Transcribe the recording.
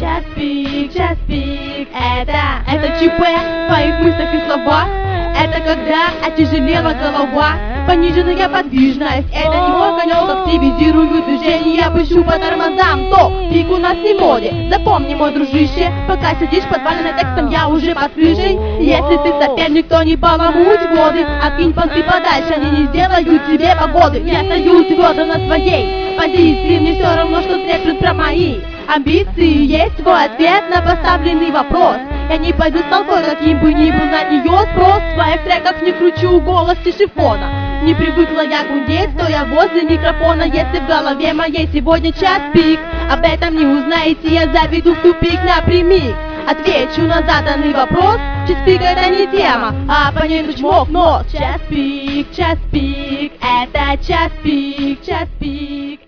Час пик, это ЧП в твоих мыслях и словах. Это когда отяжелела голова, пониженная подвижность. Это не органёк, активизирую движение. Пущу по тормозам, то пик у нас не моде. Запомни, мой дружище, пока сидишь подваленный текстом, я уже под крышей. Если ты соперник, то не баламуть воды. Откинь понты подальше, они не сделают тебе погоды. Я стою твердо на своей позиции, мне все равно, что треплют про мои амбиции. Есть свой ответ на поставленный вопрос. Я не пойду с толпой, каким бы ни был на нее спрос. В своих треках не кручу голос тишифона. Не привыкла я гудеть, стоя возле микрофона. Если в голове моей сегодня час пик, об этом не узнаете, я заведу в тупик напрямик. Отвечу на заданный вопрос. Час пик это не тема, а оппоненту чмок нос. Час пик, это час пик, час пик.